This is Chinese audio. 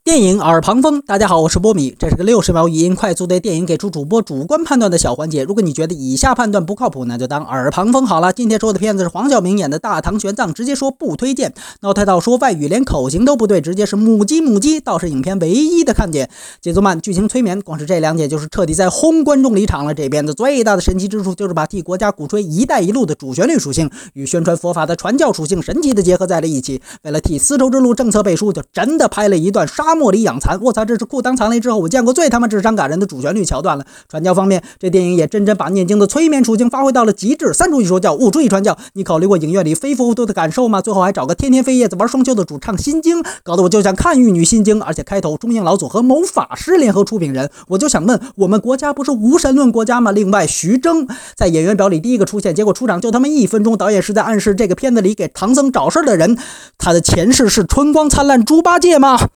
电影耳旁风，大家好，我是波米，这是个60秒语音快速对电影给出主播主观判断的小环节。如果你觉得以下判断不靠谱，那就当耳旁风好了。今天说的片子是黄晓明演的《大唐玄奘》，直接说不推荐。闹太道说外语连口型都不对，直接是母鸡，倒是影片唯一的看点。节奏慢，剧情催眠，光是这2点就是彻底在轰观众离场了。这片子最大的神奇之处就是把替国家鼓吹“一带一路”的主旋律属性与宣传佛法的传教属性神奇的结合在了一起。为了替丝绸之路政策背书，就真的拍了一段沙漠里养蚕。我操，这是裤裆藏雷之后我见过最他妈智商感人的主旋律桥段了。传教方面，这电影也真把念经的催眠属性发挥到了极致。三出一说教，五出一传教，你考虑过影院里非佛度的感受吗？最后还找个天天飞叶子玩双休的主唱心经，搞得我就想看玉女心经。而且开头中英老祖和某法师联合出品人，我就想问，我们国家不是无神论国家吗？另外，徐峥在演员表里第一个出现，结果出场就他妈1分钟，导演是在暗示这个片子里给唐僧找事的人，他的前世是春光灿烂猪八戒吗？